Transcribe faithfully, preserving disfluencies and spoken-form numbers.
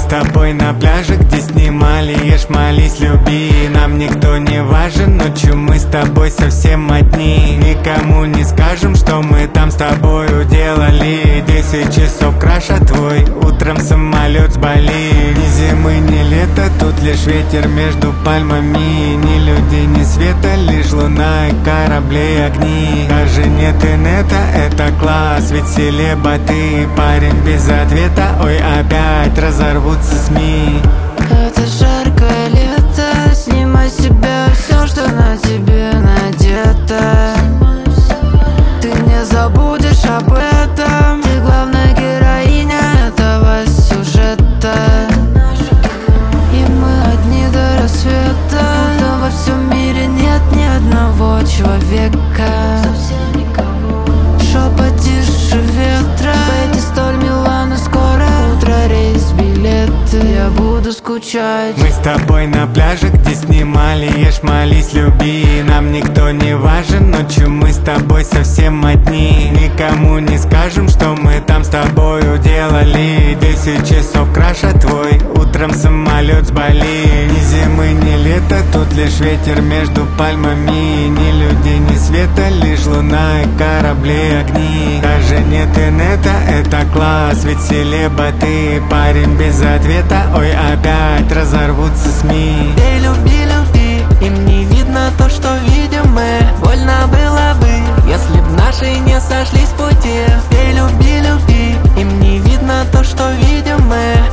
тобой на пляже, где снимали «Ешь, молись, люби». Нам никто не важен, ночью мы с тобой совсем одни. Никому не скажем, что мы там с тобой уделали. Десять часов краша твой, утром самолет с Бали. Ни зимы, ни лета, тут лишь ветер между пальмами. Ни людей, ни света, лишь луна и кораблей огни. Даже нет инета, это класс, ведь селеба ты. Парень без ответа, ой, опять разорвутся СМИ. Это жаркое лето, снимай с себя все, что на тебе надето. Ты не забудешь об этом, ты главная героиня этого сюжета. И мы одни до рассвета, но во всем мире нет ни одного человека. Шепот тише ветра, Бетти, столь мила, но скоро утро, рейс, билеты. Я буду скучать. Мы с тобой на пляже, где снимали «Ешь, молись, люби». Нам никто не важен, ночью мы с тобой совсем одни. Никому не скажем, что мы там с тобой уделали. Десять часов краша твой, утром самолет с Бали. Ни зимы, ни лета, тут лишь ветер между пальмами. Ни людей, ни света, лишь луна и корабли огни. Даже нет инета, это класс, ведь селеба ты. Парень без ответа, ой, опять разорвутся СМИ. Эй, люби, люби, им не видно то, что видим мы. Больно было бы, если б наши не сошлись в пути. Эй, люби, люби, им не видно то, что видим мы.